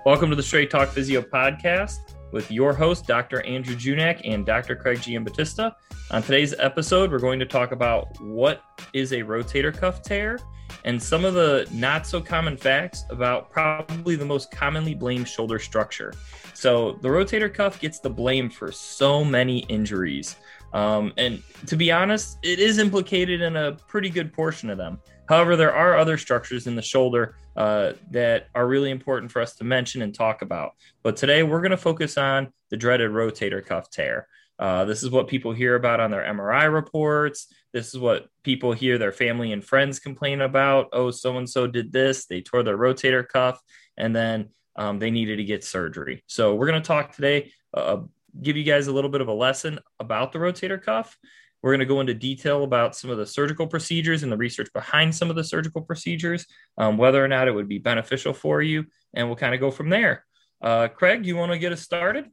Welcome to the Straight Talk Physio podcast with your host, Dr. Andrew Junak and Dr. Craig Giambattista. On today's episode, we're going to talk about what is a rotator cuff tear and some of the not so common facts about probably the most commonly blamed shoulder structure. So the rotator cuff gets the blame for so many injuries. And to be honest, it is implicated in a pretty good portion of them. However, there are other structures in the shoulder that are really important for us to mention and talk about. But today we're going to focus on the dreaded rotator cuff tear. This is what people hear about on their MRI reports. This is what people hear their family and friends complain about. Oh, so-and-so did this. They tore their rotator cuff, and then they needed to get surgery. So we're going to talk today, give you guys a little bit of a lesson about the rotator cuff. We're going to go into detail about some of the surgical procedures and the research behind some of the surgical procedures, whether or not it would be beneficial for you, and we'll kind of go from there. Craig, you want to get us started?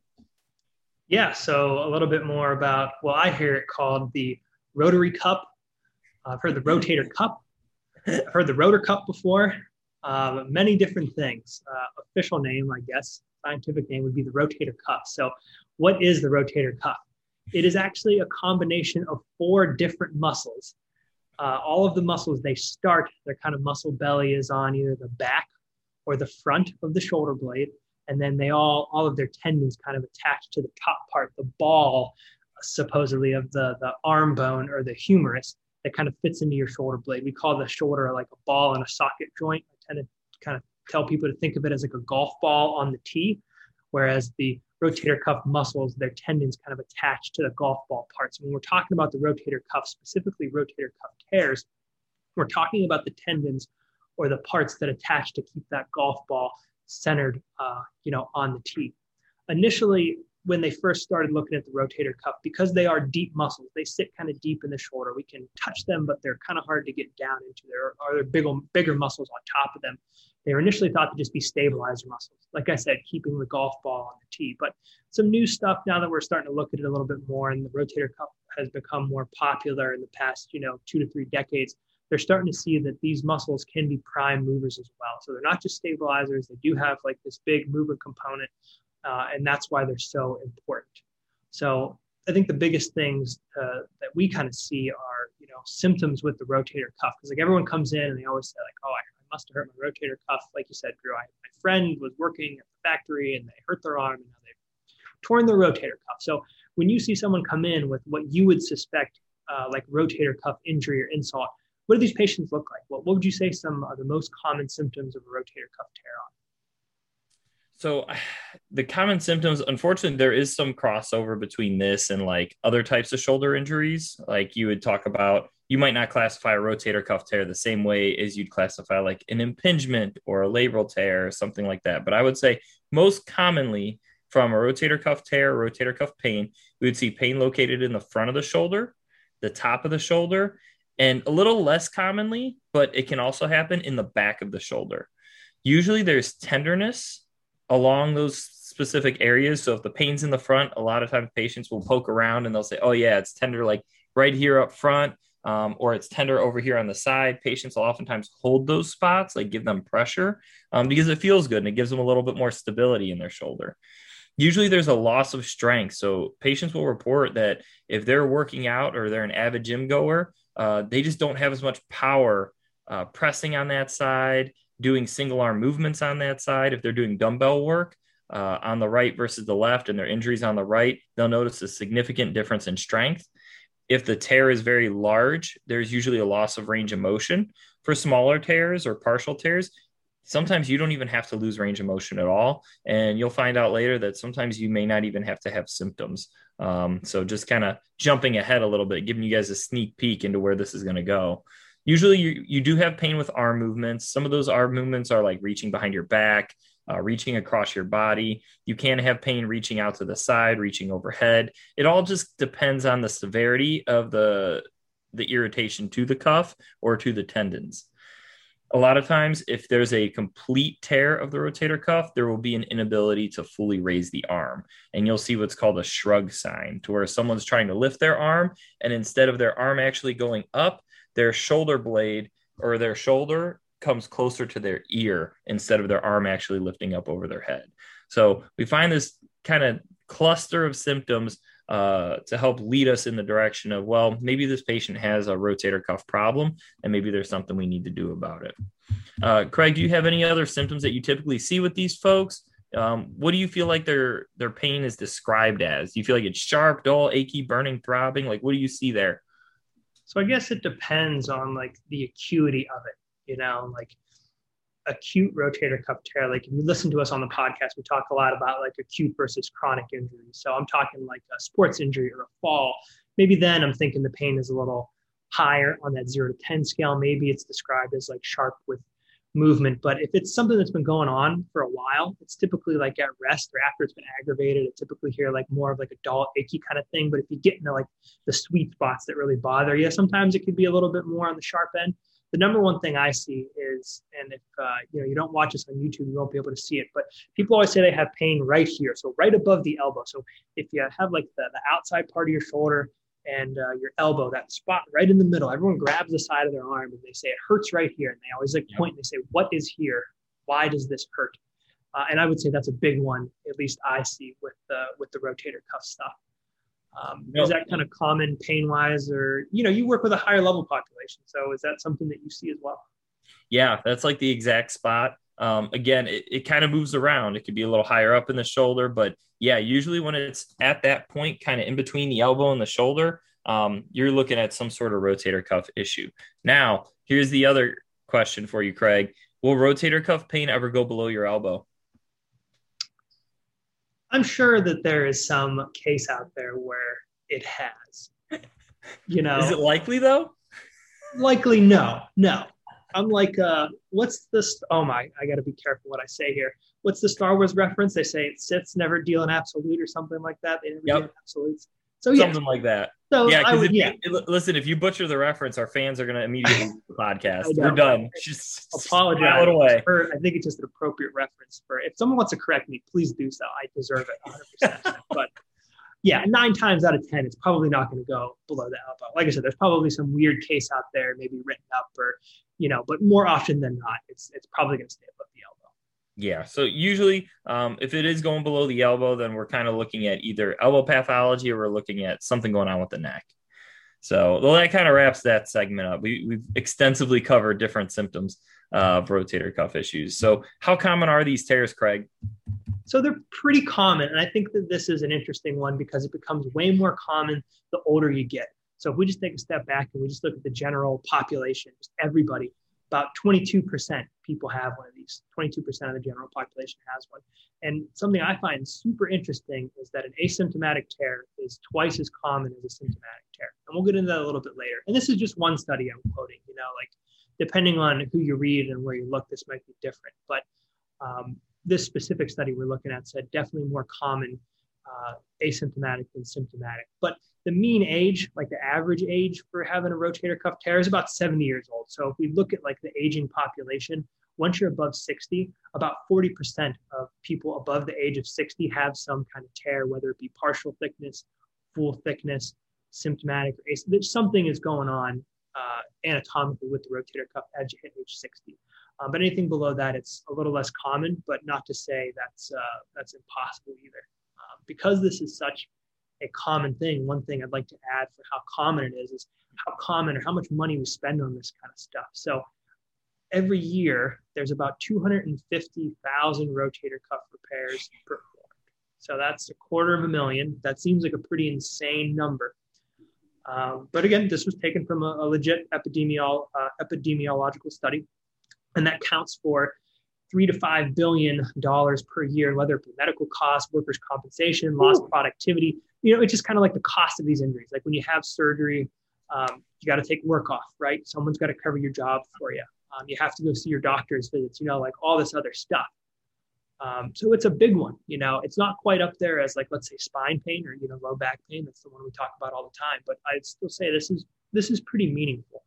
Yeah, so a little bit more about, well, I hear it called the rotary cup. I've heard the rotator cup. I've heard the rotor cup before. Many different things. Official name, I guess, scientific name would be the rotator cuff. So what is the rotator cuff? It is actually a combination of 4 different muscles. All of the muscles, their kind of muscle belly is on either the back or the front of the shoulder blade. And then all of their tendons kind of attached to the top part, the ball, supposedly of the arm bone or the humerus that kind of fits into your shoulder blade. We call the shoulder like a ball in a socket joint. I tend to kind of tell people to think of it as like a golf ball on the tee, whereas the rotator cuff muscles, their tendons kind of attached to the golf ball parts. When we're talking about the rotator cuff, specifically rotator cuff tears, we're talking about the tendons or the parts that attach to keep that golf ball centered, on the tee. Initially, when they first started looking at the rotator cuff, because they are deep muscles, they sit kind of deep in the shoulder. We can touch them, but they're kind of hard to get down into. There are bigger muscles on top of them. They were initially thought to just be stabilizer muscles. Like I said, keeping the golf ball on the tee. But some new stuff now that we're starting to look at it a little bit more, and the rotator cuff has become more popular in the past, 2 to 3 decades. They're starting to see that these muscles can be prime movers as well. So they're not just stabilizers. They do have like this big mover component, and that's why they're so important. So I think the biggest things that we kind of see are, symptoms with the rotator cuff. Because like everyone comes in and they always say like, oh, I must have hurt my rotator cuff. Like you said, Drew, my friend was working at the factory and they hurt their arm and now they've torn their rotator cuff. So when you see someone come in with what you would suspect like rotator cuff injury or insult, what do these patients look like? What would you say some of the most common symptoms of a rotator cuff tear are? So the common symptoms, unfortunately, there is some crossover between this and like other types of shoulder injuries. Like you would talk about, you might not classify a rotator cuff tear the same way as you'd classify like an impingement or a labral tear or something like that. But I would say most commonly from a rotator cuff tear, rotator cuff pain, we would see pain located in the front of the shoulder, the top of the shoulder, and a little less commonly, but it can also happen in the back of the shoulder. Usually there's tenderness along those specific areas. So if the pain's in the front, a lot of times patients will poke around and they'll say, oh yeah, it's tender like right here up front, or it's tender over here on the side. Patients will oftentimes hold those spots, like give them pressure because it feels good and it gives them a little bit more stability in their shoulder. Usually there's a loss of strength. So patients will report that if they're working out or they're an avid gym goer, they just don't have as much power pressing on that side, doing single arm movements on that side. If they're doing dumbbell work on the right versus the left and their injuries on the right, they'll notice a significant difference in strength. If the tear is very large, there's usually a loss of range of motion. For smaller tears or partial tears, sometimes you don't even have to lose range of motion at all. And you'll find out later that sometimes you may not even have to have symptoms. So just kind of jumping ahead a little bit, giving you guys a sneak peek into where this is going to go. Usually you do have pain with arm movements. Some of those arm movements are like reaching behind your back, reaching across your body. You can have pain reaching out to the side, reaching overhead. It all just depends on the severity of the irritation to the cuff or to the tendons. A lot of times, if there's a complete tear of the rotator cuff, there will be an inability to fully raise the arm. And you'll see what's called a shrug sign, to where someone's trying to lift their arm, and instead of their arm actually going up, their shoulder blade or their shoulder comes closer to their ear instead of their arm actually lifting up over their head. So we find this kind of cluster of symptoms to help lead us in the direction of, well, maybe this patient has a rotator cuff problem and maybe there's something we need to do about it. Craig, do you have any other symptoms that you typically see with these folks? What do you feel like their pain is described as? Do you feel like it's sharp, dull, achy, burning, throbbing? Like, what do you see there? So I guess it depends on like the acuity of it, like acute rotator cuff tear. Like if you listen to us on the podcast, we talk a lot about like acute versus chronic injury. So I'm talking like a sports injury or a fall. Maybe then I'm thinking the pain is a little higher on that 0 to 10 scale. Maybe it's described as like sharp with movement. But if it's something that's been going on for a while, it's typically like at rest or after it's been aggravated. I typically hear like more of like a dull, achy kind of thing. But if you get into like the sweet spots that really bother you, sometimes it could be a little bit more on the sharp end. The number one thing I see is, and if you don't watch this on YouTube, you won't be able to see it, but people always say they have pain right here, so right above the elbow. So if you have like the outside part of your shoulder and your elbow, that spot right in the middle, everyone grabs the side of their arm and they say it hurts right here, and they always like point and they say, "What is here? Why does this hurt?" And I would say that's a big one, at least I see with the rotator cuff stuff. Is that kind of common pain-wise, or, you work with a higher level population, so is that something that you see as well? Yeah, that's like the exact spot. Again, it kind of moves around. It could be a little higher up in the shoulder, but yeah, usually when it's at that point, kind of in between the elbow and the shoulder, you're looking at some sort of rotator cuff issue. Now, here's the other question for you, Craig. Will rotator cuff pain ever go below your elbow? I'm sure that there is some case out there where it has. Is it likely though? Likely, no. I'm like, what's this? Oh my, I got to be careful what I say here. What's the Star Wars reference? They say Siths never deal in absolute or something like that. They never deal in absolutes. So yeah, something like that. So yeah, listen, if you butcher the reference, our fans are going to immediately leave the podcast. We're done. Just apologize. Away. I think it's just an appropriate reference for, if someone wants to correct me, please do so. I deserve it 100%. But yeah, 9 times out of 10, it's probably not going to go below the elbow. Like I said, there's probably some weird case out there, maybe written up or, but more often than not, it's probably going to stay above the elbow. Yeah. So usually if it is going below the elbow, then we're kind of looking at either elbow pathology or we're looking at something going on with the neck. So well, that kind of wraps that segment up. We've extensively covered different symptoms of rotator cuff issues. So how common are these tears, Craig? So they're pretty common. And I think that this is an interesting one because it becomes way more common the older you get. So if we just take a step back and we just look at the general population, just everybody, about 22% people have one of these. 22% of the general population has one. And something I find super interesting is that an asymptomatic tear is twice as common as a symptomatic tear. And we'll get into that a little bit later. And this is just one study I'm quoting, like depending on who you read and where you look, this might be different. But this specific study we're looking at said definitely more common asymptomatic than symptomatic. But the mean age, like the average age for having a rotator cuff tear is about 70 years old. So if we look at like the aging population, once you're above 60, about 40% of people above the age of 60 have some kind of tear, whether it be partial thickness, full thickness, symptomatic, or something is going on anatomically with the rotator cuff as you hit age 60. But anything below that, it's a little less common, but not to say that's impossible either. Because this is such a common thing, one thing I'd like to add for how common it is how common or how much money we spend on this kind of stuff. So every year, there's about 250,000 rotator cuff repairs performed. So that's 250,000. That seems like a pretty insane number. But again, this was taken from a legit epidemiological study, and that counts for $3 to $5 billion per year, whether it be medical costs, workers' compensation, lost productivity. It's just kind of like the cost of these injuries. Like when you have surgery, you got to take work off, right? Someone's got to cover your job for you. You have to go see your doctor's visits, like all this other stuff. So it's a big one. It's not quite up there as like, let's say spine pain or, low back pain. That's the one we talk about all the time. But I'd still say this is pretty meaningful.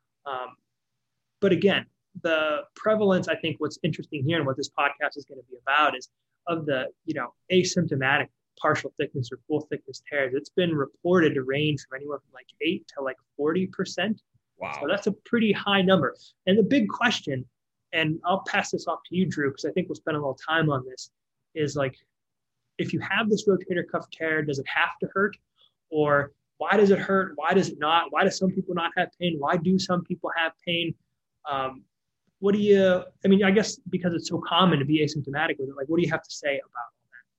But again, the prevalence, I think what's interesting here and what this podcast is going to be about is of the, asymptomatic partial thickness or full thickness tears. It's been reported to range from anywhere from like 8 to like 40%. Wow. So that's a pretty high number. And the big question And I'll pass this off to you, Drew, because I think we'll spend a little time on this, is like, if you have this rotator cuff tear, does it have to hurt? Or why does it hurt? Why does it not? Why do some people not have pain? Why do some people have pain? What do you, I mean, I guess because it's so common to be asymptomatic with it, like, what do you have to say about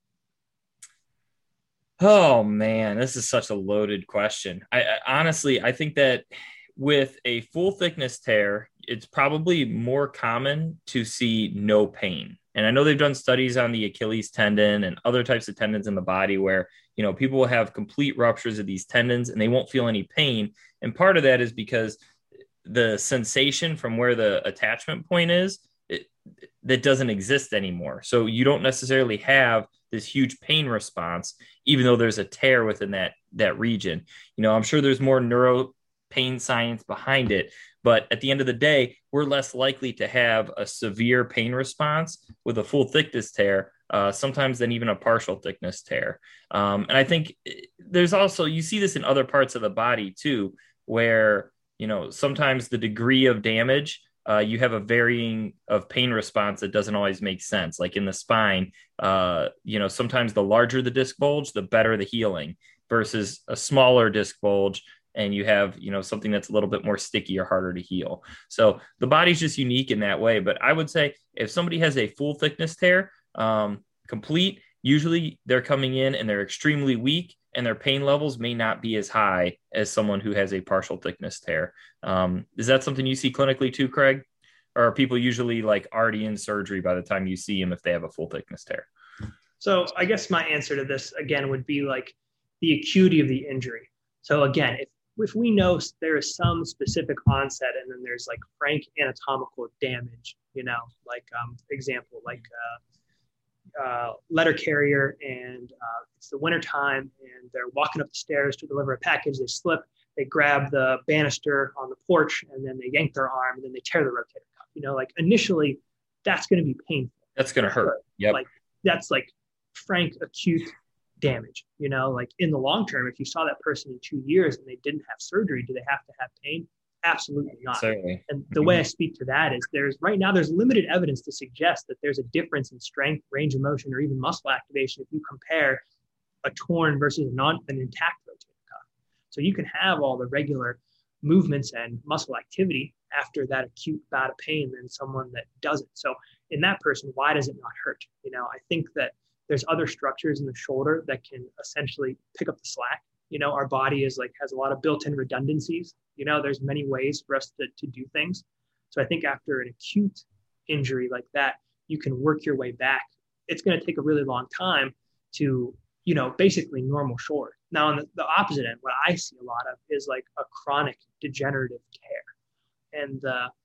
Oh man, this is such a loaded question. Honestly, I think that with a full thickness tear, it's probably more common to see no pain. And I know they've done studies on the Achilles tendon and other types of tendons in the body where, people will have complete ruptures of these tendons and they won't feel any pain. And part of that is because the sensation from where the attachment point is, that doesn't exist anymore. So you don't necessarily have this huge pain response, even though there's a tear within that region. I'm sure there's more neuro pain science behind it, but at the end of the day, we're less likely to have a severe pain response with a full thickness tear, sometimes than even a partial thickness tear. And I think there's also, you see this in other parts of the body too, where, sometimes the degree of damage, you have a varying of pain response that doesn't always make sense. Like in the spine, sometimes the larger the disc bulge, the better the healing versus a smaller disc bulge. And you have, something that's a little bit more sticky or harder to heal. So the body's just unique in that way. But I would say if somebody has a full thickness tear, complete, usually they're coming in and they're extremely weak and their pain levels may not be as high as someone who has a partial thickness tear. Is that something you see clinically too, Craig? Or are people usually like already in surgery by the time you see them if they have a full thickness tear? So I guess my answer to this again would be like the acuity of the injury. So again, if we know there is some specific onset and then there's like frank anatomical damage, example, like letter carrier and it's the wintertime and they're walking up the stairs to deliver a package, they slip, they grab the banister on the porch and then they yank their arm and then they tear the rotator cuff. Initially that's going to be painful. That's going to hurt. Yep. Like that's like frank acute damage, in the long term, if you saw that person in 2 years and they didn't have surgery, do they have to have pain? Absolutely not. Certainly. And the way I speak to that is there's limited evidence to suggest that there's a difference in strength, range of motion, or even muscle activation if you compare a torn versus an intact rotator cuff. So you can have all the regular movements and muscle activity after that acute bout of pain than someone that doesn't. So in that person, why does it not hurt? I think that there's other structures in the shoulder that can essentially pick up the slack. Our body has a lot of built-in redundancies. There's many ways for us to do things. So I think after an acute injury like that, you can work your way back. It's going to take a really long time to, basically normal shoulder. Now, on the opposite end, what I see a lot of is like a chronic degenerative tear. And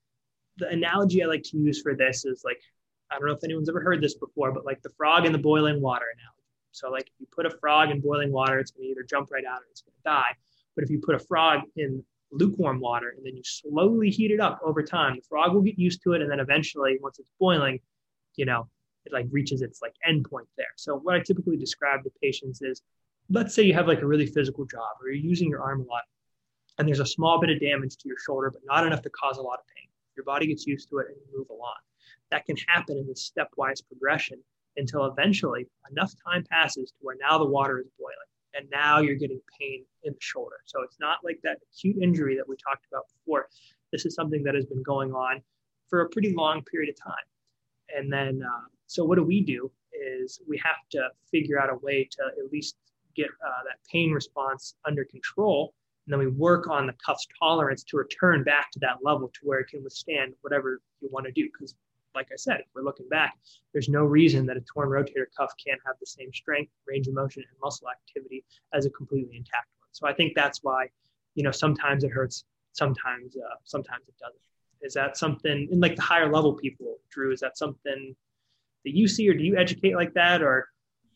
the analogy I like to use for this is like, I don't know if anyone's ever heard this before, but like the frog in the boiling water analogy. So like if you put a frog in boiling water, it's going to either jump right out or it's going to die. But if you put a frog in lukewarm water and then you slowly heat it up over time, the frog will get used to it. And then eventually, once it's boiling, it like reaches its like end point there. So what I typically describe to patients is, let's say you have like a really physical job or you're using your arm a lot and there's a small bit of damage to your shoulder, but not enough to cause a lot of pain. Your body gets used to it and you move along. That can happen in this stepwise progression until eventually enough time passes to where now the water is boiling and now you're getting pain in the shoulder. So it's not like that acute injury that we talked about before. This is something that has been going on for a pretty long period of time. And then, so what do? Is we have to figure out a way to at least get that pain response under control. And then we work on the cuff's tolerance to return back to that level to where it can withstand whatever you want to do. Because like I said, if we're looking back, there's no reason that a torn rotator cuff can't have the same strength, range of motion, and muscle activity as a completely intact one. So I think that's why, sometimes it hurts, sometimes it doesn't. Is that something in like the higher level people, Drew, is that something that you see, or do you educate like that, or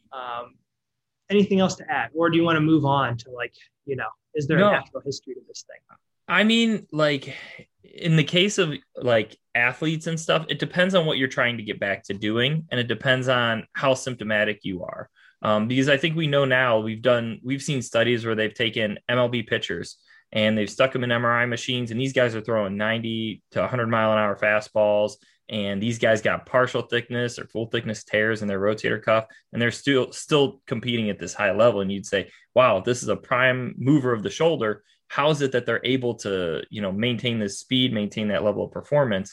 anything else to add? Or do you want to move on to like, is there a natural history to this thing? I mean, like in the case of like athletes and stuff, it depends on what you're trying to get back to doing. And it depends on how symptomatic you are. Because I think we know now we've seen studies where they've taken MLB pitchers and they've stuck them in MRI machines. And these guys are throwing 90 to 100 mile an hour fastballs. and these guys got partial thickness or full thickness tears in their rotator cuff, and they're still competing at this high level. And you'd say, wow, this is a prime mover of the shoulder. How is it that they're able to, maintain this speed, maintain that level of performance?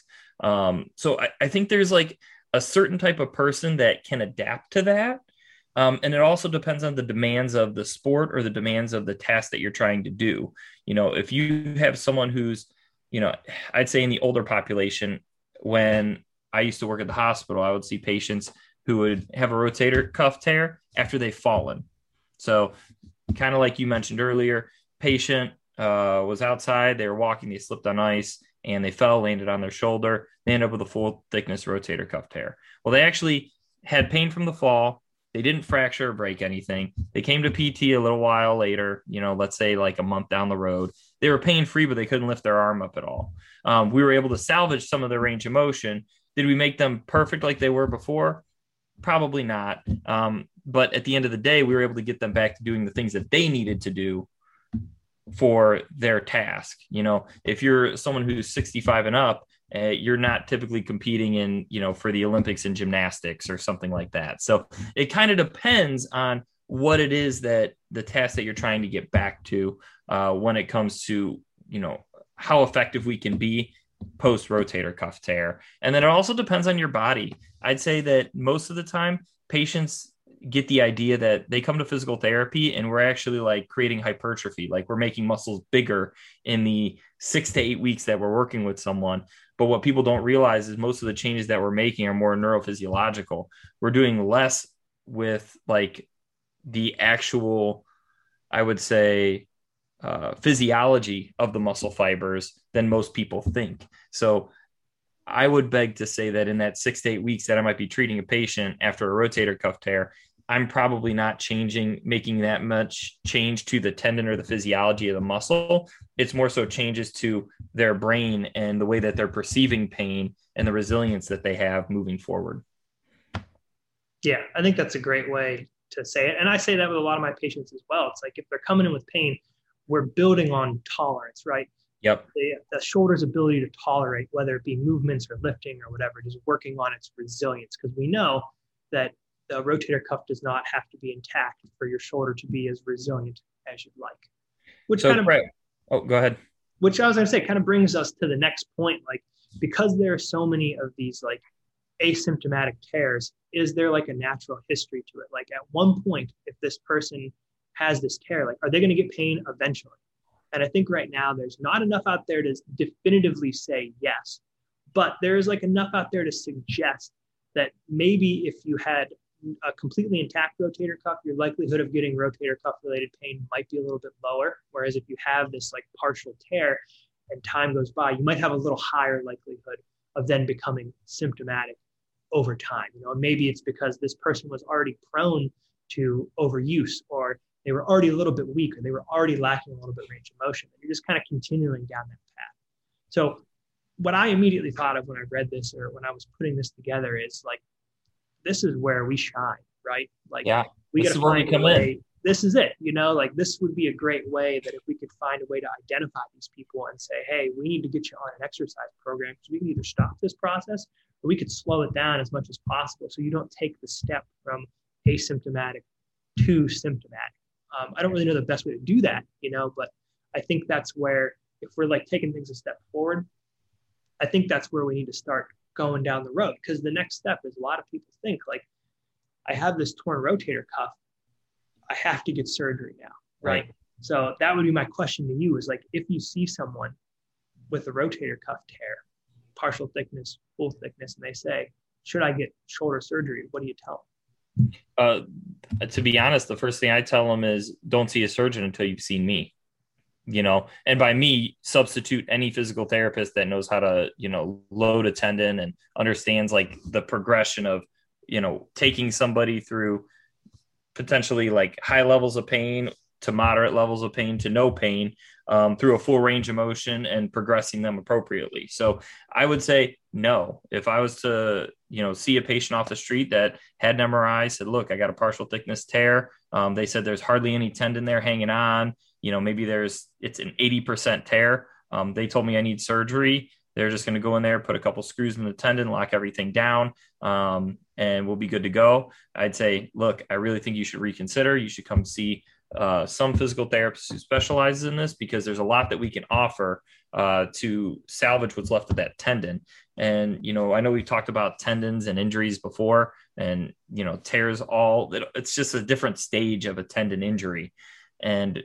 So I think there's like a certain type of person that can adapt to that. And it also depends on the demands of the sport or the demands of the task that you're trying to do. If you have someone who's, I'd say in the older population, when I used to work at the hospital, I would see patients who would have a rotator cuff tear after they've fallen. So kind of like you mentioned earlier, patient was outside, they were walking, they slipped on ice and they fell, landed on their shoulder. They ended up with a full thickness rotator cuff tear. Well, they actually had pain from the fall. They didn't fracture or break anything. They came to PT a little while later, let's say like a month down the road. They were pain-free, but they couldn't lift their arm up at all. We were able to salvage some of their range of motion. Did we make them perfect like they were before? Probably not. But at the end of the day, we were able to get them back to doing the things that they needed to do for their task. If you're someone who's 65 and up, you're not typically competing in, for the Olympics in gymnastics or something like that. So it kind of depends on what it is that the task that you're trying to get back to when it comes to, how effective we can be post rotator cuff tear. And then it also depends on your body. I'd say that most of the time patients get the idea that they come to physical therapy and we're actually like creating hypertrophy, like we're making muscles bigger in the 6 to 8 weeks that we're working with someone. But what people don't realize is most of the changes that we're making are more neurophysiological. We're doing less with like the actual, I would say, physiology of the muscle fibers than most people think. So I would beg to say that in that 6 to 8 weeks that I might be treating a patient after a rotator cuff tear, I'm probably not making that much change to the tendon or the physiology of the muscle. It's more so changes to their brain and the way that they're perceiving pain and the resilience that they have moving forward. Yeah, I think that's a great way to say it. And I say that with a lot of my patients as well. It's like if they're coming in with pain, we're building on tolerance, right? Yep. The shoulder's ability to tolerate, whether it be movements or lifting or whatever, just working on its resilience. Because we know that the rotator cuff does not have to be intact for your shoulder to be as resilient as you'd like. Go ahead. Which I was going to say kind of brings us to the next point. Like, because there are so many of these like asymptomatic tears, is there like a natural history to it? Like at one point, if this person has this tear, like, are they going to get pain eventually? And I think right now there's not enough out there to definitively say yes, but there is like enough out there to suggest that maybe if you had a completely intact rotator cuff, your likelihood of getting rotator cuff related pain might be a little bit lower. Whereas if you have this like partial tear and time goes by, you might have a little higher likelihood of then becoming symptomatic over time. Maybe it's because this person was already prone to overuse, or they were already a little bit weak, or they were already lacking a little bit of range of motion. And you're just kind of continuing down that path. So what I immediately thought of when I read this or when I was putting this together is like, this is where we shine, right? Like, yeah, we got to find a way. This is it, like this would be a great way that if we could find a way to identify these people and say, hey, we need to get you on an exercise program because we can either stop this process or we could slow it down as much as possible so you don't take the step from asymptomatic to symptomatic. I don't really know the best way to do that, but I think that's where, if we're like taking things a step forward, I think that's where we need to start going down the road. Because the next step is, a lot of people think like, I have this torn rotator cuff, I have to get surgery now, right? So that would be my question to you is like, if you see someone with a rotator cuff tear, partial thickness, full thickness, and they say, should I get shoulder surgery? What do you tell them? To be honest, the first thing I tell them is don't see a surgeon until you've seen me, and by me, substitute any physical therapist that knows how to, load a tendon and understands like the progression of, taking somebody through potentially like high levels of pain to moderate levels of pain to no pain through a full range of motion and progressing them appropriately. So I would say no. If I was to, see a patient off the street that had an MRI, said, look, I got a partial thickness tear. They said there's hardly any tendon there hanging on. Maybe it's an 80% tear. They told me I need surgery. They're just going to go in there, put a couple screws in the tendon, lock everything down, and we'll be good to go. I'd say, look, I really think you should reconsider. You should come see some physical therapists who specializes in this, because there's a lot that we can offer to salvage what's left of that tendon. And, I know we've talked about tendons and injuries before, and, tears it's just a different stage of a tendon injury. And,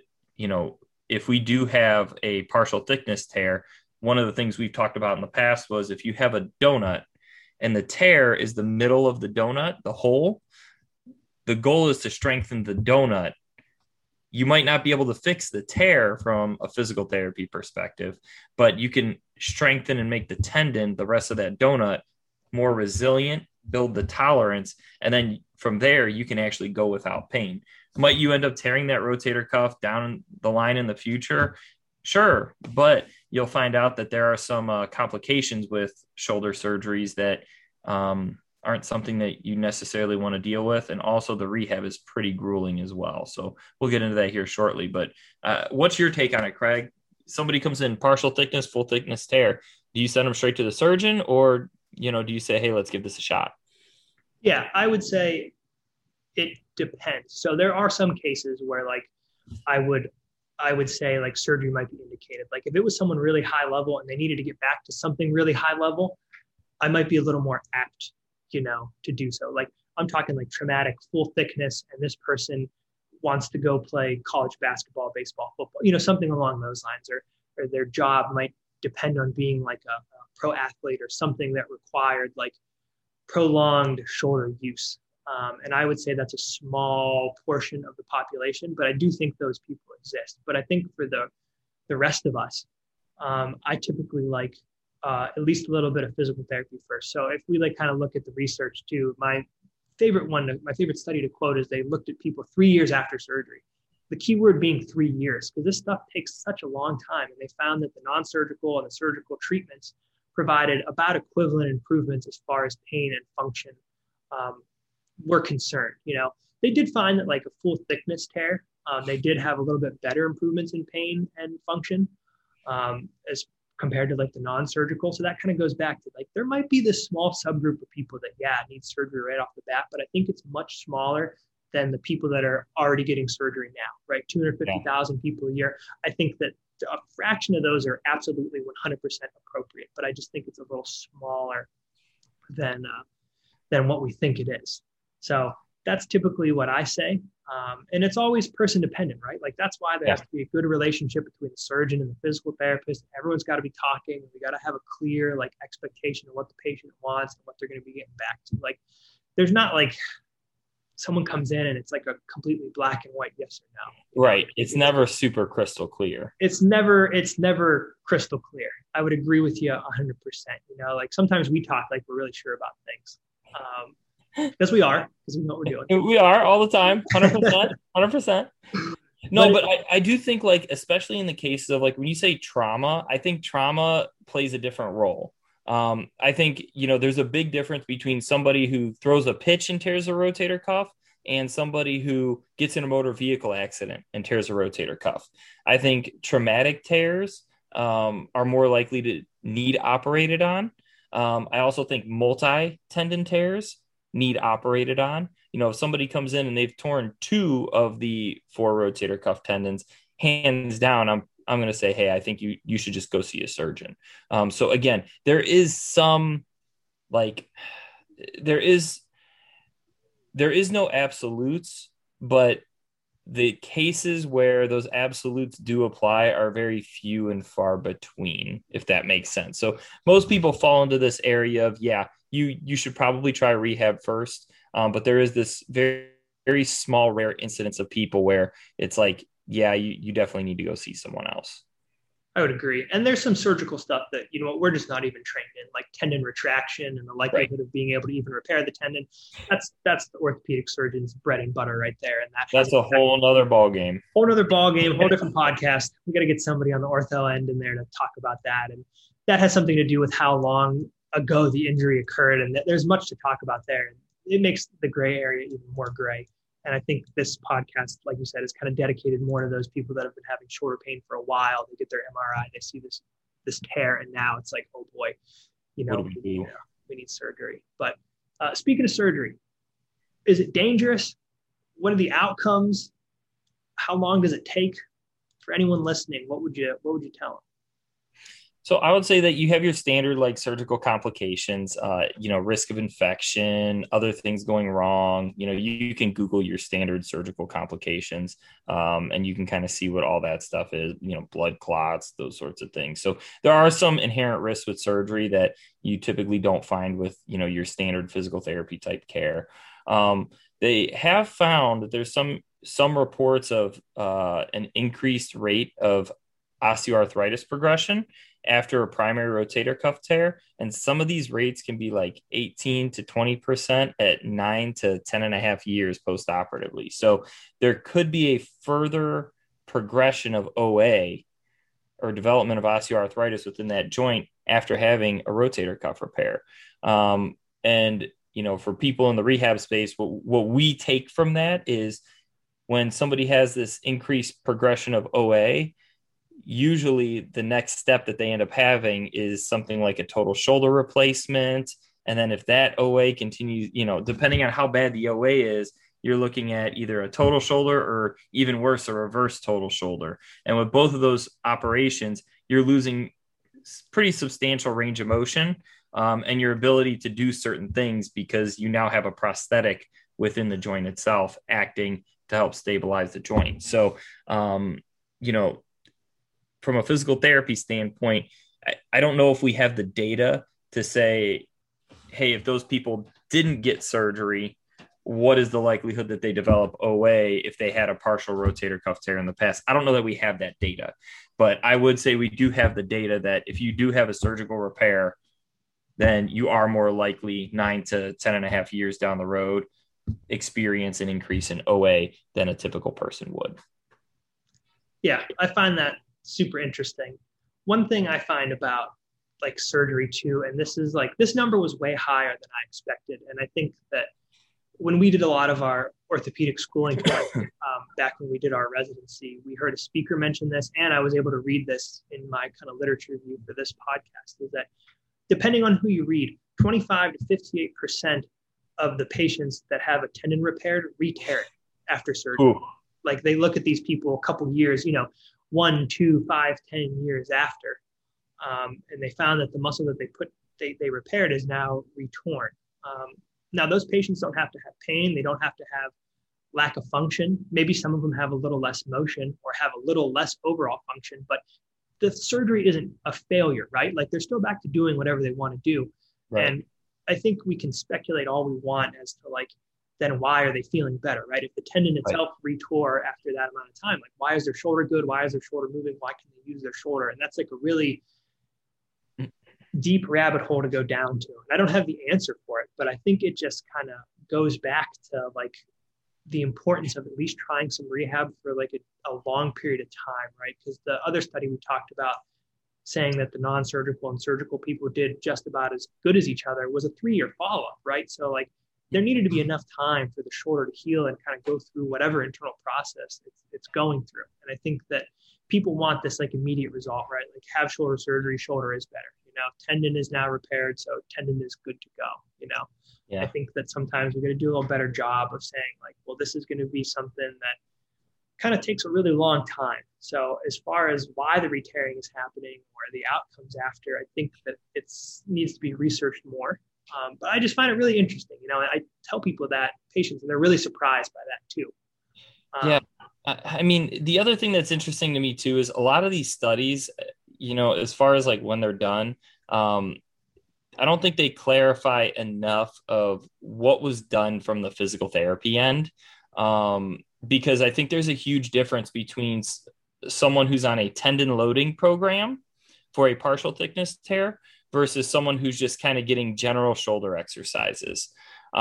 if we do have a partial thickness tear, one of the things we've talked about in the past was if you have a donut and the tear is the middle of the donut, the hole, the goal is to strengthen the donut. You might not be able to fix the tear from a physical therapy perspective, but you can strengthen and make the tendon, the rest of that donut, more resilient, build the tolerance, and then from there, you can actually go without pain. Might you end up tearing that rotator cuff down the line in the future? Sure, but you'll find out that there are some complications with shoulder surgeries that aren't something that you necessarily want to deal with. And also the rehab is pretty grueling as well. So we'll get into that here shortly. But what's your take on it, Craig? Somebody comes in partial thickness, full thickness tear. Do you send them straight to the surgeon, or, do you say, hey, let's give this a shot? Yeah, I would say it depends. So there are some cases where I would say surgery might be indicated. Like if it was someone really high level and they needed to get back to something really high level, I might be a little more apt, to do so. Like I'm talking traumatic full thickness, and this person wants to go play college basketball, baseball, football, something along those lines, or their job might depend on being a pro athlete or something that required prolonged shoulder use. And I would say that's a small portion of the population, but I do think those people exist. But I think for the rest of us, I typically at least a little bit of physical therapy first. So if we kind of look at the research too, my favorite study to quote is they looked at people 3 years after surgery. The key word being 3 years, because this stuff takes such a long time. And they found that the non-surgical and the surgical treatments provided about equivalent improvements as far as pain and function were concerned. They did find that a full thickness tear, they did have a little bit better improvements in pain and function as compared to the non-surgical. So that kind of goes back to there might be this small subgroup of people that need surgery right off the bat, but I think it's much smaller than the people that are already getting surgery now, right? 250,000 people a year. I think that a fraction of those are absolutely 100% appropriate, but I just think it's a little smaller than what we think it is. So that's typically what I say. And it's always person dependent, right? That's why there has to be a good relationship between the surgeon and the physical therapist. Everyone's got to be talking. We got to have a clear expectation of what the patient wants and what they're going to be getting back to. There's not someone comes in and it's a completely black and white yes or no. Right. It's never super crystal clear. It's never crystal clear. I would agree with you 100%. Sometimes we talk we're really sure about things. Because we are, because we know what we're doing. We are all the time, 100%, 100%. No, but I do think especially in the cases of when you say trauma, I think trauma plays a different role. I think, there's a big difference between somebody who throws a pitch and tears a rotator cuff and somebody who gets in a motor vehicle accident and tears a rotator cuff. I think traumatic tears are more likely to need operated on. I also think multi-tendon tears need operated on. If somebody comes in and they've torn 2 of the 4 rotator cuff tendons, hands down, I'm going to say, hey, I think you should just go see a surgeon. So again, there is some there is no absolutes, but the cases where those absolutes do apply are very few and far between, if that makes sense. So most people fall into this area of, you should probably try rehab first. But there is this very, very small, rare incidence of people where it's you definitely need to go see someone else. I would agree. And there's some surgical stuff that, we're just not even trained in, like tendon retraction and the likelihood of being able to even repair the tendon. That's the orthopedic surgeon's bread and butter right there. And that's a whole other ball game. Whole different podcast. We got to get somebody on the ortho end in there to talk about that. And that has something to do with how long ago the injury occurred. And there's much to talk about there. It makes the gray area even more gray. And I think this podcast, like you said, is kind of dedicated more to those people that have been having shoulder pain for a while. They get their MRI, they see this this tear, and now it's like, oh boy, What do we do? we need surgery. But speaking of surgery, is it dangerous? What are the outcomes? How long does it take? For anyone listening, what would you tell them? So I would say that you have your standard like surgical complications, risk of infection, other things going wrong. You can Google your standard surgical complications, and you can kind of see what all that stuff is, blood clots, those sorts of things. So there are some inherent risks with surgery that you typically don't find with, your standard physical therapy type care. They have found that there's some reports of an increased rate of osteoarthritis progression after a primary rotator cuff tear. And some of these rates can be like 18 to 20% at 9 to 10 and a half years post-operatively. So there could be a further progression of OA or development of osteoarthritis within that joint after having a rotator cuff repair. For people in the rehab space, what we take from that is when somebody has this increased progression of OA, usually the next step that they end up having is something like a total shoulder replacement. And then if that OA continues, depending on how bad the OA is, you're looking at either a total shoulder or even worse, a reverse total shoulder. And with both of those operations, you're losing pretty substantial range of motion and your ability to do certain things because you now have a prosthetic within the joint itself acting to help stabilize the joint. So, from a physical therapy standpoint, I don't know if we have the data to say, hey, if those people didn't get surgery, what is the likelihood that they develop OA if they had a partial rotator cuff tear in the past? I don't know that we have that data, but I would say we do have the data that if you do have a surgical repair, then you are more likely 9 to 10 and a half years down the road experience an increase in OA than a typical person would. Yeah, I find that super interesting. One thing I find about like surgery too, and this number was way higher than I expected. And I think that when we did a lot of our orthopedic schooling back when we did our residency, we heard a speaker mention this, and I was able to read this in my kind of literature review for this podcast, is that depending on who you read, 25 to 58% of the patients that have a tendon repaired re-tear it after surgery. Ooh. Like they look at these people a couple years, 1, 2, 5, 10 years after, and they found that the muscle that they repaired is now retorn. Now those patients don't have to have pain. They don't have to have lack of function. Maybe some of them have a little less motion or have a little less overall function, but the surgery isn't a failure, right? Like they're still back to doing whatever they want to do. Right. And I think we can speculate all we want as to like, then why are they feeling better, right? If the tendon itself retore after that amount of time, like why is their shoulder good? Why is their shoulder moving? Why can they use their shoulder? And that's like a really deep rabbit hole to go down to. And I don't have the answer for it, but I think it just kind of goes back to like the importance of at least trying some rehab for like a long period of time, right? Because the other study we talked about saying that the non-surgical and surgical people did just about as good as each other was a 3-year follow-up, right? So like there needed to be enough time for the shoulder to heal and kind of go through whatever internal process it's going through. And I think that people want this like immediate result, right? Like have shoulder surgery, shoulder is better. Tendon is now repaired, so tendon is good to go. Yeah. I think that sometimes we're going to do a little better job of saying like, well, this is going to be something that kind of takes a really long time. So as far as why the re-tearing is happening or the outcomes after, I think that it needs to be researched more. But I just find it really interesting. I tell people that, patients, and they're really surprised by that too. Yeah. I mean, the other thing that's interesting to me too is a lot of these studies, as far as like when they're done, I don't think they clarify enough of what was done from the physical therapy end. Because I think there's a huge difference between someone who's on a tendon loading program for a partial thickness tear versus someone who's just kind of getting general shoulder exercises.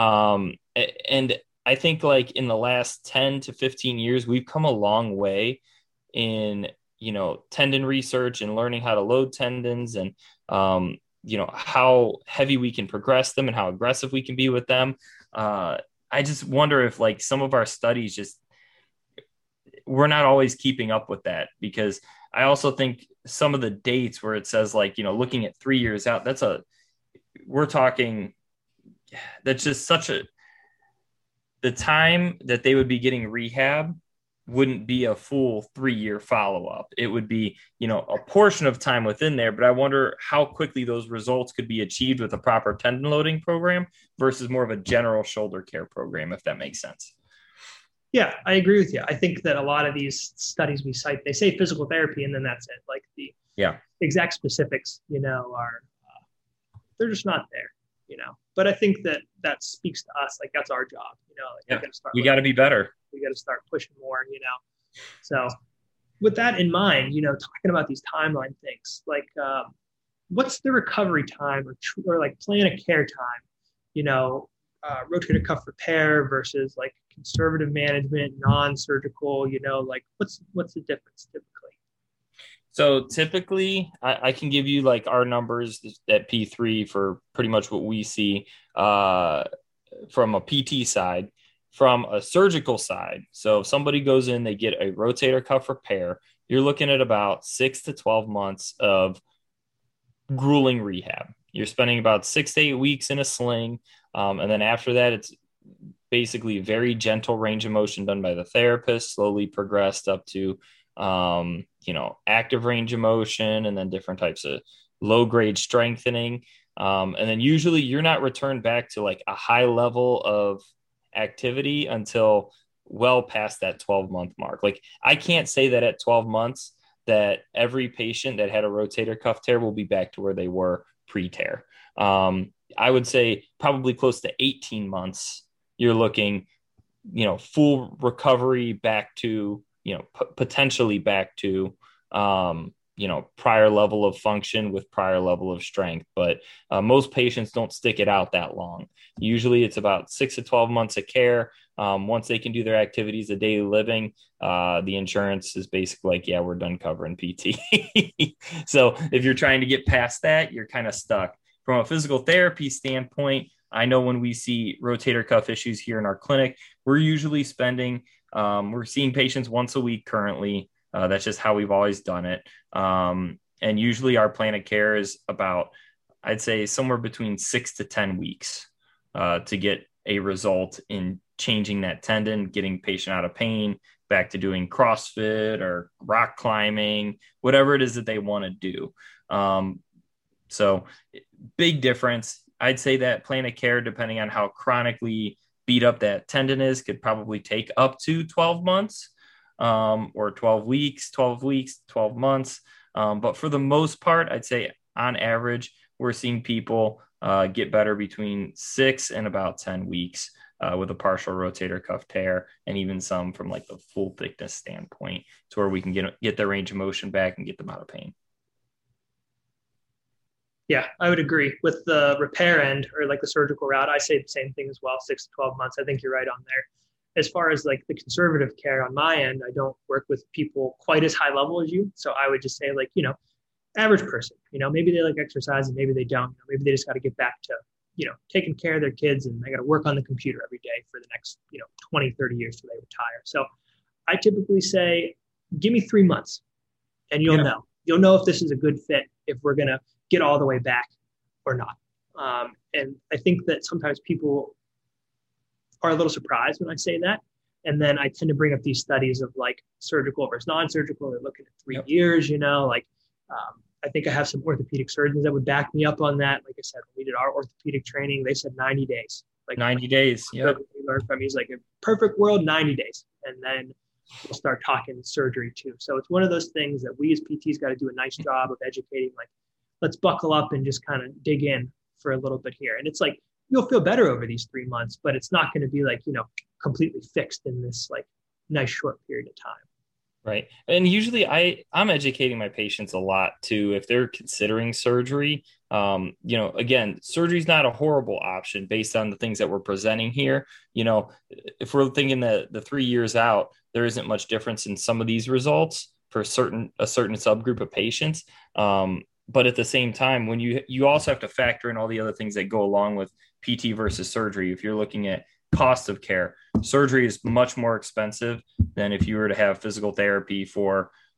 And I think like in the last 10 to 15 years, we've come a long way in, tendon research and learning how to load tendons and, how heavy we can progress them and how aggressive we can be with them. I just wonder if like some of our studies we're not always keeping up with that, because I also think some of the dates where it says like, looking at 3 years out, we're talking, that's just the time that they would be getting rehab wouldn't be a full 3-year follow-up. It would be, a portion of time within there, but I wonder how quickly those results could be achieved with a proper tendon loading program versus more of a general shoulder care program, if that makes sense. Yeah, I agree with you. I think that a lot of these studies we cite, they say physical therapy and then that's it. Like the exact specifics, are, they're just not there, but I think that speaks to us. Like that's our job, like you got to be better. We got to start pushing more, So with that in mind, talking about these timeline things, like what's the recovery time or like plan of care time, rotator cuff repair versus like conservative management, non-surgical, like what's the difference typically? So typically I can give you like our numbers at P3 for pretty much what we see from a PT side. From a surgical side, so if somebody goes in, they get a rotator cuff repair, you're looking at about 6 to 12 months of grueling rehab. You're spending about 6 to 8 weeks in a sling. And then after that, it's basically very gentle range of motion done by the therapist, slowly progressed up to, active range of motion, and then different types of low grade strengthening. And then usually you're not returned back to like a high level of activity until well past that 12-month mark. Like I can't say that at 12 months that every patient that had a rotator cuff tear will be back to where they were pre-tear. I would say probably close to 18 months, you're looking, full recovery back to, potentially back to, prior level of function with prior level of strength. But most patients don't stick it out that long. Usually it's about 6 to 12 months of care. Once they can do their activities of daily living, the insurance is basically like, yeah, we're done covering PT. So if you're trying to get past that, you're kind of stuck. From a physical therapy standpoint, I know when we see rotator cuff issues here in our clinic, we're usually we're seeing patients once a week currently. That's just how we've always done it. And usually our plan of care is about, I'd say somewhere between 6 to 10 weeks to get a result in changing that tendon, getting patient out of pain, back to doing CrossFit or rock climbing, whatever it is that they want to do. So big difference. I'd say that plan of care, depending on how chronically beat up that tendon is, could probably take up to 12 months. Or 12 weeks, 12 months. But for the most part, I'd say on average, we're seeing people get better between 6 and about 10 weeks with a partial rotator cuff tear, and even some from like the full thickness standpoint to where we can get their range of motion back and get them out of pain. Yeah, I would agree with the repair end or like the surgical route. I say the same thing as well, 6 to 12 months. I think you're right on there. As far as like the conservative care on my end, I don't work with people quite as high level as you. So I would just say like, average person, maybe they like exercise and maybe they don't. Maybe they just got to get back to, taking care of their kids and they got to work on the computer every day for the next, 20, 30 years till they retire. So I typically say, give me 3 months and you'll know. You'll know if this is a good fit, if we're going to get all the way back or not. And I think that sometimes people are a little surprised when I say that. And then I tend to bring up these studies of like surgical versus non-surgical. They're looking at 3 years, I think I have some orthopedic surgeons that would back me up on that. Like I said, when we did our orthopedic training, they said 90 days. Like 90 days. Yeah. We learned from, he's like, a perfect world, 90 days. And then we'll start talking surgery too. So it's one of those things that we as PTs got to do a nice job of educating, like, let's buckle up and just kind of dig in for a little bit here. And it's like, you'll feel better over these 3 months, but it's not going to be like, completely fixed in this like nice short period of time. Right. And usually I'm educating my patients a lot too, if they're considering surgery. Again, surgery is not a horrible option based on the things that we're presenting here. If we're thinking that the 3 years out, there isn't much difference in some of these results for a certain subgroup of patients. But at the same time, when you also have to factor in all the other things that go along with PT versus surgery. If you're looking at cost of care, surgery is much more expensive than if you were to have physical therapy for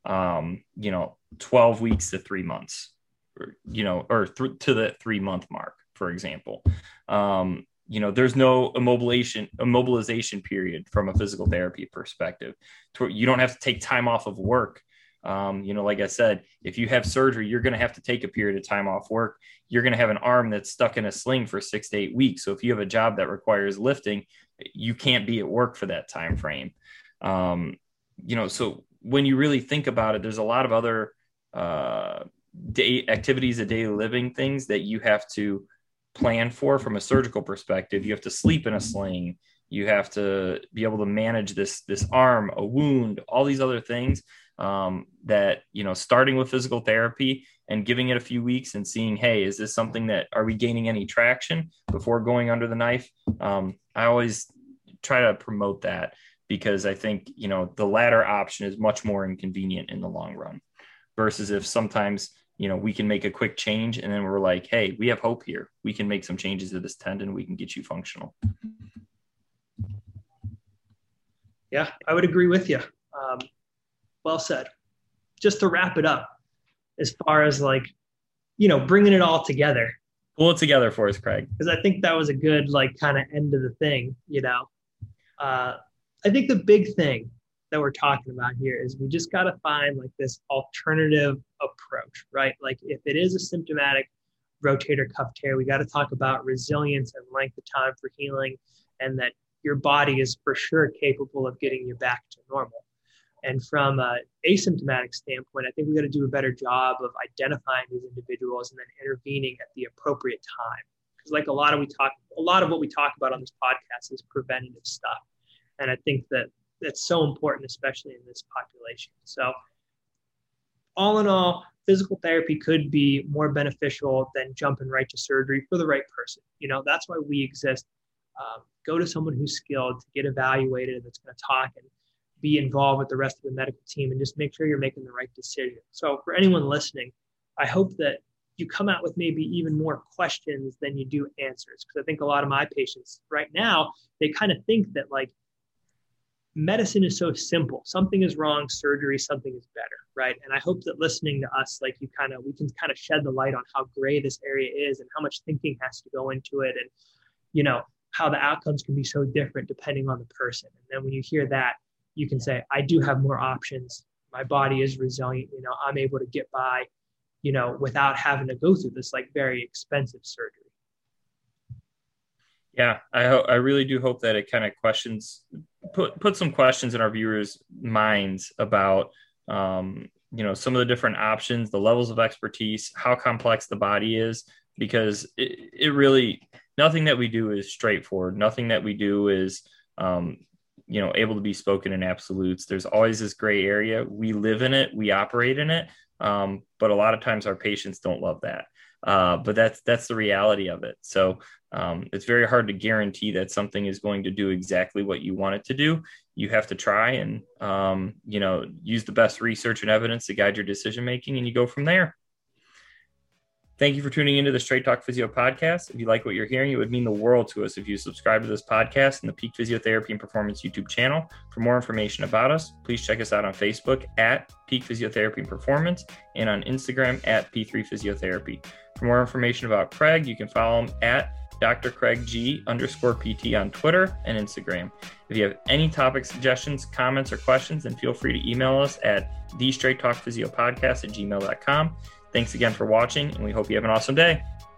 12 weeks to 3 months, to the 3-month mark, for example. There's no immobilization period from a physical therapy perspective. You don't have to take time off of work. Like I said, if you have surgery, you're going to have to take a period of time off work. You're going to have an arm that's stuck in a sling for 6 to 8 weeks. So if you have a job that requires lifting, you can't be at work for that time frame. So when you really think about it, there's a lot of other activities of daily living things that you have to plan for from a surgical perspective. You have to sleep in a sling. You have to be able to manage this arm, a wound, all these other things that, starting with physical therapy and giving it a few weeks and seeing, hey, is this something are we gaining any traction before going under the knife? I always try to promote that because I think, the latter option is much more inconvenient in the long run versus if sometimes, we can make a quick change and then we're like, hey, we have hope here. We can make some changes to this tendon. We can get you functional. Yeah, I would agree with you. Well said. Just to wrap it up, as far as bringing it all together. Pull it together for us, Craig. Because I think that was a good, kind of end of the thing, I think the big thing that we're talking about here is we just got to find this alternative approach, right? If it is a symptomatic rotator cuff tear, we got to talk about resilience and length of time for healing, and that your body is for sure capable of getting you back to normal. And from an asymptomatic standpoint, I think we got to do a better job of identifying these individuals and then intervening at the appropriate time. Because a lot of what we talk about on this podcast is preventative stuff. And I think that that's so important, especially in this population. So all in all, physical therapy could be more beneficial than jumping right to surgery for the right person. That's why we exist. Go to someone who's skilled to get evaluated, that's going to talk and be involved with the rest of the medical team and just make sure you're making the right decision. So for anyone listening, I hope that you come out with maybe even more questions than you do answers. Because I think a lot of my patients right now, they kind of think that medicine is so simple. Something is wrong, surgery, something is better, right? And I hope that listening to us, we can kind of shed the light on how gray this area is and how much thinking has to go into it, and how the outcomes can be so different depending on the person. And then when you hear that, you can say, I do have more options. My body is resilient. I'm able to get by, without having to go through this very expensive surgery. Yeah, I really do hope that it kind of put some questions in our viewers' minds about, some of the different options, the levels of expertise, how complex the body is, because it really, nothing that we do is straightforward. Nothing that we do is, able to be spoken in absolutes. There's always this gray area. We live in it, we operate in it. But a lot of times our patients don't love that. But that's the reality of it. So it's very hard to guarantee that something is going to do exactly what you want it to do. You have to try and, use the best research and evidence to guide your decision-making, and you go from there. Thank you for tuning into the Straight Talk Physio podcast. If you like what you're hearing, it would mean the world to us if you subscribe to this podcast and the Peak Physiotherapy and Performance YouTube channel. For more information about us, please check us out on Facebook at Peak Physiotherapy and Performance and on Instagram at P3 Physiotherapy. For more information about Craig, you can follow him at Dr. Craig G _PT on Twitter and Instagram. If you have any topic suggestions, comments, or questions, then feel free to email us at thestraighttalkphysiopodcast@gmail.com. Thanks again for watching, and we hope you have an awesome day.